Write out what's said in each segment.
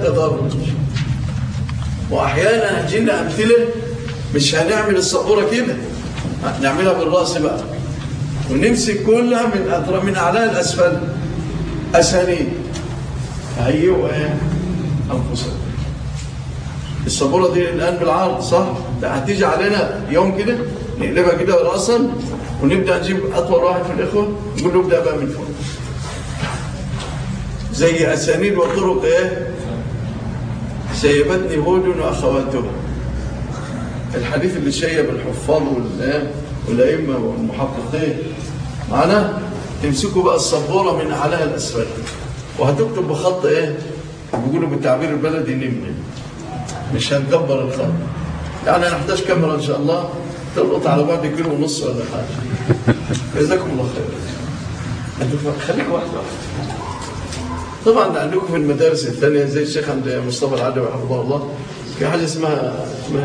تدرج. واحيانا هتجينا امثله مش هنعمل السبوره كده، نعملها بالراس بقى ونمسك كلها من اعلاها لاسفل اسانيد. هيئوا انفسكم. السبوره دي الان بالعرض صح؟ ده هتيجي علينا يوم كده نقلبها كده راسا ونبدا نجيب اطول واحد في الاخوه نقول له ابدا بقى من فوق زي اسانيد وطرق سيبتني هود واخواته. الحديث اللي شيب الحفاظ والائمه والمحققين معنا. تمسكوا بقى السبوره من اعلاها الاسفل وهتكتب بخط بيقولوا بالتعبير البلدي نمني، مش هنكبر الخط يعني. هنحتاج كاميرا ان شاء الله تلقط على بعد كيلو ونص ولا حاجه. جزاكم الله خير. خليك واحده واحده. طبعا عندكم في المدارس الثانيه زي الشيخ عند مصطفى العدوي حفظه الله في حاجه اسمها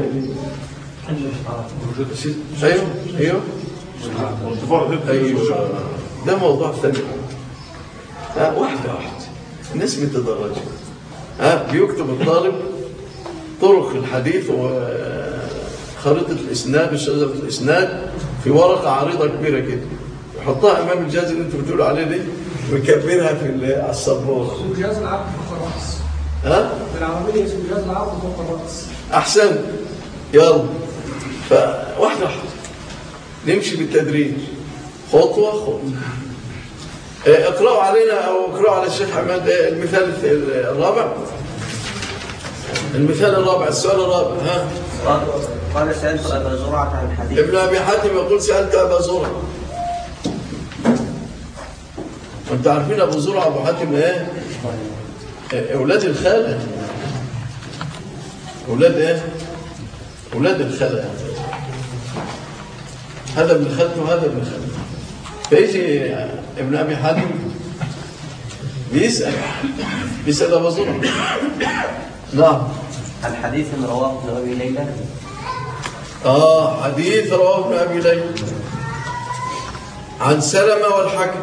ايوه ده موضوع ثاني. واحده الناس بتتدرج. بيكتب الطالب طرق الحديث وخريطه الاسناد وشجره الاسناد في ورقه عريضه كبيره كده، يحطها امام الجهاز اللي انتوا بتقولوا عليه دي ويكبرها على السبوره. اسمه جهاز العرض فوق الراس. بالعربيه اسمه جهاز العرض فوق الراس. احسن. يلا فواحده نمشي بالتدريج خطوه خطوه. اقرأوا علينا او اقرأوا على الشيخ حماد المثال الرابع. المثال الرابع السؤال الرابع. قال سألت أبا زرعة عن الحديث. ابن أبي حاتم يقول سألت أبا زرعة. وانت عارفين أبو زرعة أبو حاتم أولاد الخالة. أولاد الخالة. هذا ابن خالته وهذا ابن خالته. فيجي ابن أبي حاتم بيسأل أبو زرعة. نعم. الحديث رواه ابن أبي ليلى. حديث رواه ابن أبي ليلى عن سلمة والحكم.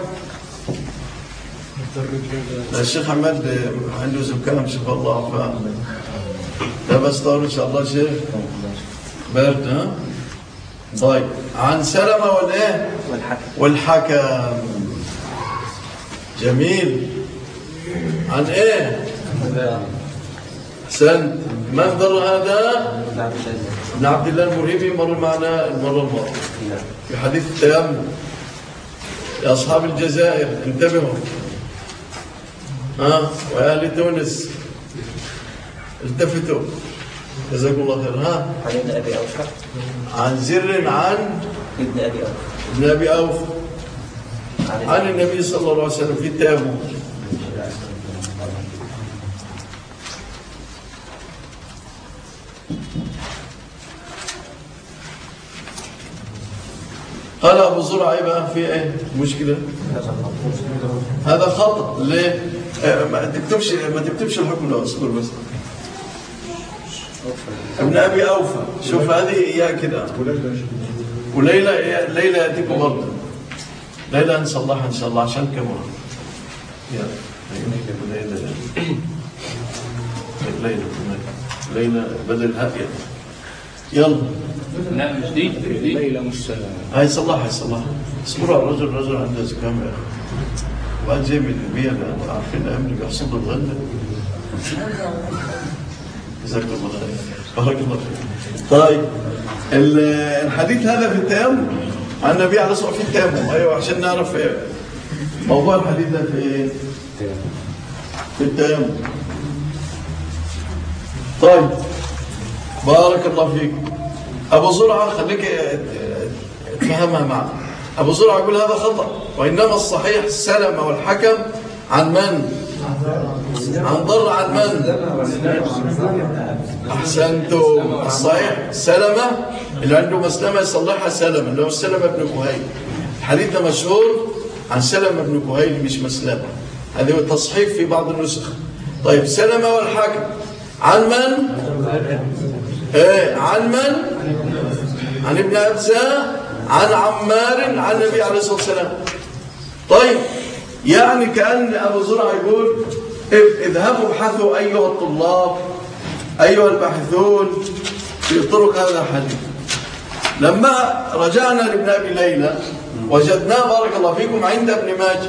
الشيخ حماد عنده زكام إن شاء الله لا بس طول إن شاء الله شيخ برد. طيب عن سلمة والحكم. جميل. عن أحسنت. من ضر هذا؟ ابن عبد الله المرهبي مر معنا المرة الماضية في حديث التيمم. يا أصحاب الجزائر انتبهوا. وأهل تونس التفتوا. جزاكم الله خير. عن ابن أبي أوفى. عن زر عن ابن أبي أوفى عن النبي صلى الله عليه وسلم في التيمم. قال أبو زرعة بقى في مشكلة؟ هذا خطأ. ليه؟ ما تكتبش الحكم لو اصبر بس. ابن أبي أوفى. شوف هذه إياه كده. وليلى يأتيكم برضه. ليلى نصلحها إن شاء الله عشان كمان. ليلى بدل الهاء. يلا. لا مش دي ليلى مش سلام. هاي صلحها. اصبروا على الرجل عنده زكام يا اخي. وقال جاي من البيئة انتوا عارفين الايام اللي بيحصدوا الغله. جزاك الله خير. بارك الله فيك. طيب الحديث هذا في التيمم عن النبي عليه الصلاه والسلام في التيمم. ايوه عشان نعرف موضوع الحديث ده في التيمم. طيب بارك الله فيك. أبو زرعة خليك تفهمها معنا. أبو زرعة يقول هذا خطأ وإنما الصحيح سلمة والحكم عن من؟ عن ضر. عن من؟ أحسنتم. الصحيح سلمة اللي عنده مسلمة يصلحها سلمة اللي هو سلمة بن كهيل. الحديث ده مشهور عن سلمة بن كهيل مش مسلمة. هذا هو التصحيف في بعض النسخ. طيب سلمة والحكم عن من؟ عن من؟ عن ابن أبزة عن عمار عن النبي عليه الصلاة والسلام. طيب يعني كأن أبو زرعة يقول اذهبوا ابحثوا أيها الطلاب أيها الباحثون في طرق هذا الحديث. لما رجعنا لابن أبي ليلى وجدناه بارك الله فيكم عند ابن ماجه.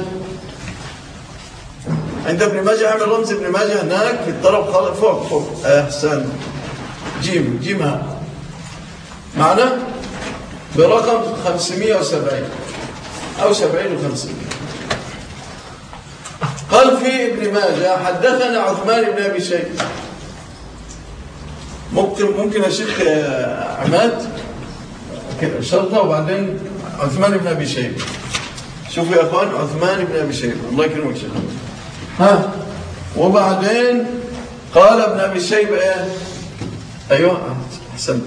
عند ابن ماجه، عمل رمز ابن ماجه هناك في الطرف فوق أحسن جيم معنا برقم 570 أو 70 و500. قال في ابن ماجه حدثنا عثمان بن أبي شيبة. ممكن يا شيخ عماد كده شرطة وبعدين عثمان بن أبي شيبة. شوفوا يا أخوان، عثمان بن أبي شيبة الله يكرمك شيخ. وبعدين قال ابن أبي شيبة أيوه أحسنت،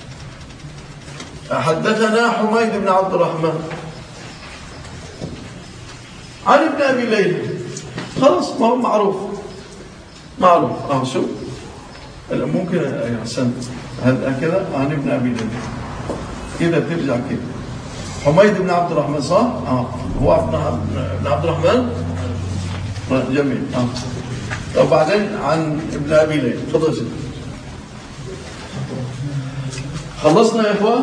حدثنا حميد بن عبد الرحمن عن ابن أبي ليلى. خلاص ما هو معروف. شوف ممكن أحسنت هكذا عن ابن أبي ليلى كده ترجع كده. حميد بن عبد الرحمن صح؟ هو ابن عبد الرحمن جميل. طب بعدين عن ابن أبي ليلى. تفضل. خلصنا يا إخوان.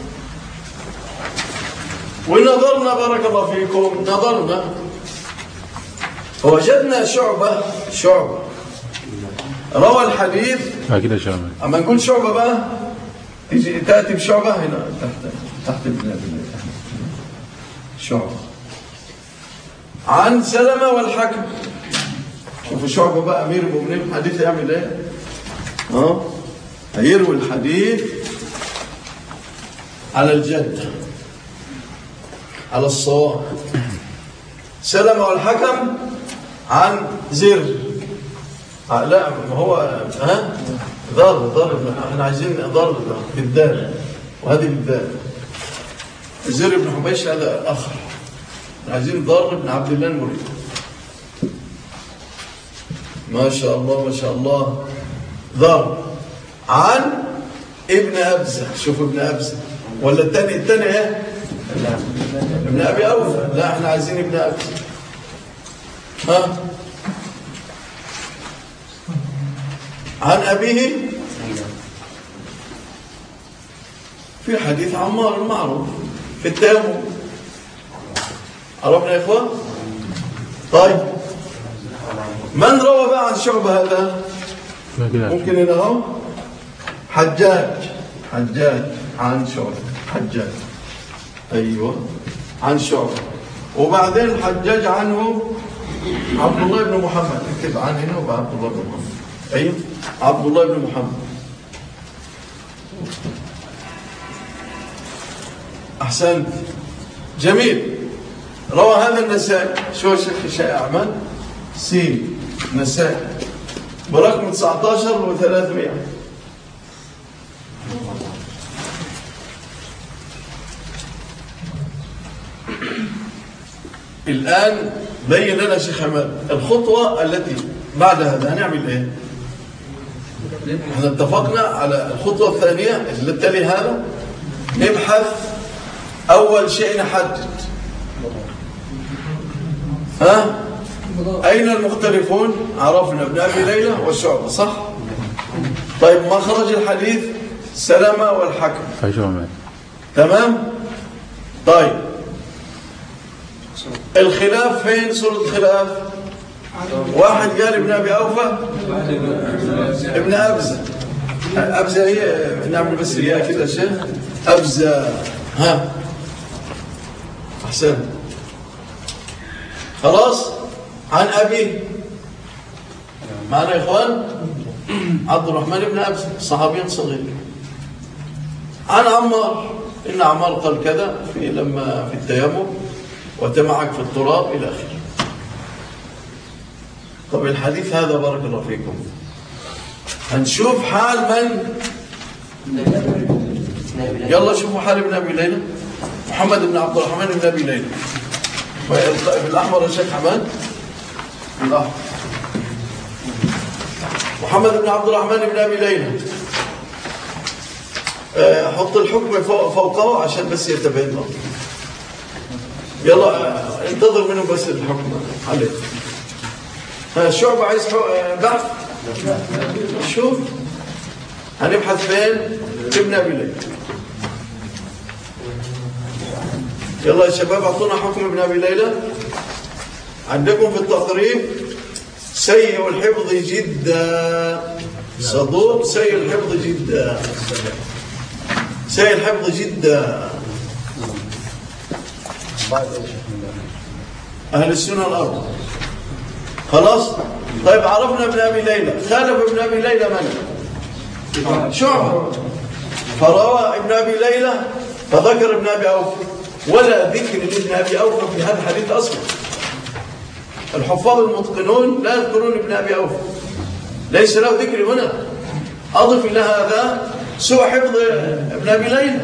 ونظرنا بارك الله فيكم، نظرنا ووجدنا شعبة روى الحديث. كده شعبة. أما نقول شعبة بقى تأتي بشعبة هنا تحت ابن أبي ليلى. شعبة عن سلمة والحكم. شوفوا شعبة بقى أمير المؤمنين الحديث يعمل إيه؟ هيروي الحديث على الجد على الصواب. سلمة والحكم عن زر. لا ما هو ضرب احنا عايزين ضرب بالدال، وهذه بالدال. زر بن حبيش هذا اخر، عايزين ضرب بن عبد الله المريد. ما شاء الله ضرب عن ابن أبزة. شوفوا ابن أبزة ولا الثاني ايه؟ ابن أبي أوفى. لا احنا عايزين ابن أبزة. عن أبيه في حديث عمار المعروف في التيمم. عرفنا يا إخوان؟ طيب من روى بقى عن شعبة هذا؟ ممكن هنا هو حجاج عن شعبة. حجاج أيوة عن شعبة. وبعدين الحجاج عنه عبد الله بن محمد. اكتب عن هنا وعبد الله بن محمد. أيوة عبد الله بن محمد. أحسنت جميل. روى هذا النسائي. شو شيخ أعمال سين نسائي برقم 19 و300. الآن بين لنا شيخ حماد الخطوة التي بعد هذا هنعمل ايه؟ احنا اتفقنا على الخطوة الثانية اللي تلي هذا. نبحث أول شيء نحدد أين المختلفون؟ عرفنا ابن أبي ليلى والشعبة صح؟ طيب ما خرج الحديث سلمة والحكم. تمام؟ طيب الخلاف فين؟ صورة الخلاف واحد قال ابن أبي أوفى ابن أبزة. أبزة هي نعمل بس هي كده شيخ أبزة. أحسن خلاص. عن أبي معنا يا إخوان عبد الرحمن بن أبزة صحابي صغير. عن عمار إن عمار قال كذا لما في التيمم وتمعك في التراب إلى آخره. طب الحديث هذا بارك الله فيكم هنشوف حال من. يلا شوفوا حال ابن أبي ليلى. محمد بن عبد الرحمن بن أبي ليلى بالأحمر يا شيخ حماد. بالأحمر محمد بن عبد الرحمن بن أبي ليلى. حط الحكم فوقه عشان بس يتبين له. يلا انتظر منه بس الحكم عليه. شعبة عايز بحث؟ شوف هنبحث فين؟ ابن أبي ليلى. يلا يا شباب اعطونا حكم ابن أبي ليلى. عندكم في التقريب سيء الحفظ جدا، صدوق سيء الحفظ جدا، سيء الحفظ جدا. أهل السنة الأرض خلاص. طيب عرفنا ابن أبي ليلى. خالف ابن أبي ليلى من؟ شعبة. فروى ابن أبي ليلى فذكر ابن أبي أوفى، ولا ذكر لابن أبي أوفى في هذا الحديث أصلا. الحفاظ المتقنون لا يذكرون ابن أبي أوفى، ليس له ذكر هنا. أضف إلى هذا سوء حفظ ابن أبي ليلى.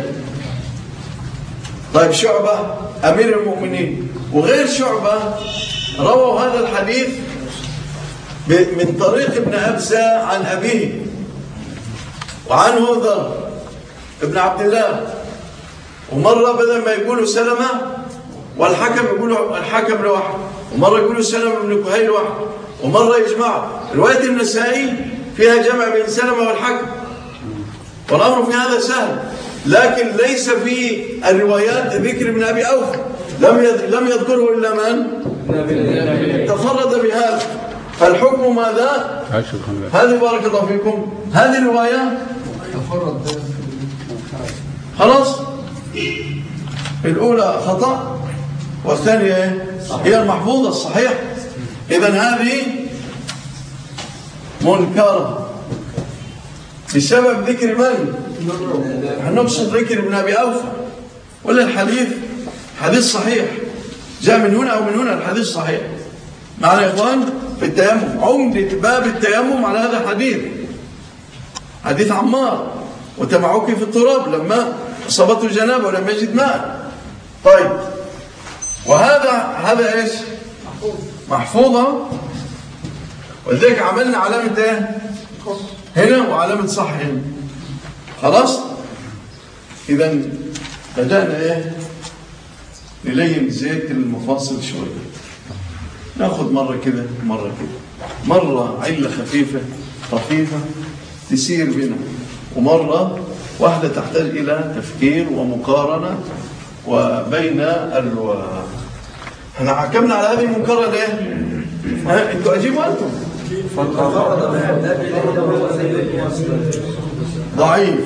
طيب شعبة أمير المؤمنين وغير شعبة رووا هذا الحديث من طريق ابن أبزة عن أبيه، وعنه ذر ابن عبد الله. ومرة بدل ما يقولوا سلمة والحكم يقولوا الحكم لوحده، ومرة يقولوا سلمة بن كهيل لوحده، ومرة يجمعوا. رواية النسائي فيها جمع بين سلمة والحكم، والأمر في هذا سهل، لكن ليس في الروايات ذكر ابن أبي أوفى. لم يذكره إلا من؟ تفرد بهذا. فالحكم ماذا؟ هذه بارك الله فيكم هذه الرواية تفرد خلاص. الأولى خطأ والثانية هي المحفوظة الصحيح. إذن هذه منكرة بسبب ذكر من؟ نقصد ذكر ابن أبي أوفى، ولا الحديث حديث صحيح جاء من هنا أو من هنا. الحديث صحيح معنا يا إخوان. في التيمم عمدة باب التيمم على هذا الحديث، حديث عمار وتمعك في التراب لما أصابته الجنابة ولم يجد ماء. طيب وهذا إيش؟ محفوظة. ولذلك عملنا علامة إيه؟ هنا وعلامة صح هنا. خلاص. إذن بدأنا إيه؟ نلين زيت المفاصل شوية. ناخذ مرة كده مرة كده، مرة علة خفيفة رفيفة تسير بنا، ومرة واحدة تحتاج إلى تفكير ومقارنة وبين الرواة. احنا حكمنا على هذه المنكرة ليه؟ انتوا أجيبوا أنتم. ضعيف.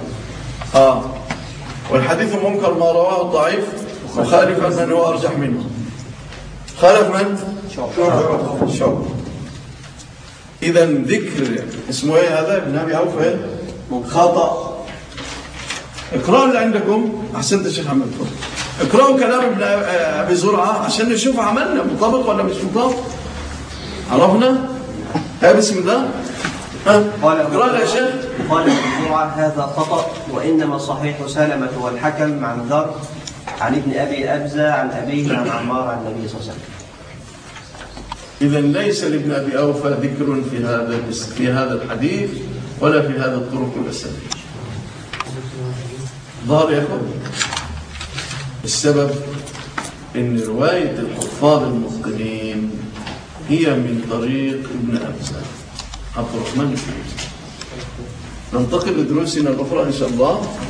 والحديث المنكر ما رواه الضعيف مخالفا من هو أرجح منه. خالف من؟ شعبة. إذن ذكر اسمه ايه هذا ابن أبي أوفى خطأ. اقرأوا اللي عندكم. أحسنت يا شيخ محمد. اقرأوا كلام ابن أبي زرعة عشان نشوف عملنا مطابق ولا مش مطابق. عرفنا؟ بسم الله. اقرأ يا شيخ. قال ابن زرعة هذا خطأ، وإنما صحيح سلمة والحكم عن ذر عن ابن أبي أبزة عن أبيه عن عمار عن النبي صلى الله عليه وسلم. إذن ليس لابن أبي أوفى ذكر في هذا الحديث ولا في هذا الطرق والأساليب. ظهر يا أخوان. السبب إن رواية الحفاظ المتقنين هي من طريق ابن أبزة عبد الرحمن. ننتقل لدروسنا الأخرى إن شاء الله.